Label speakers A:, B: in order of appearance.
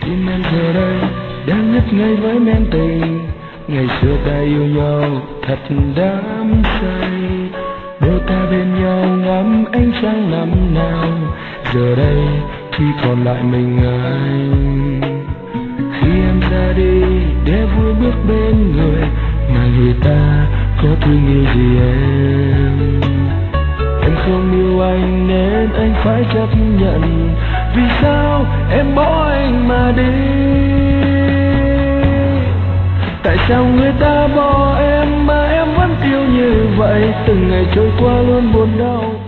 A: Tim em giờ đây đang ngất ngây với men tình. Ngày xưa ta yêu nhau thật đắm say, đôi ta bên nhau ngắm ánh sáng năm nào. Giờ đây chỉ còn lại mình anh. Khi em ra đi để vui bước bên người mà người ta có thương yêu gì em. Em không yêu anh nên anh phải chấp nhận. Vì sao em bỏ anh mà đi? Tại sao người ta bỏ em mà em vẫn yêu như vậy? Từng ngày trôi qua luôn buồn đau.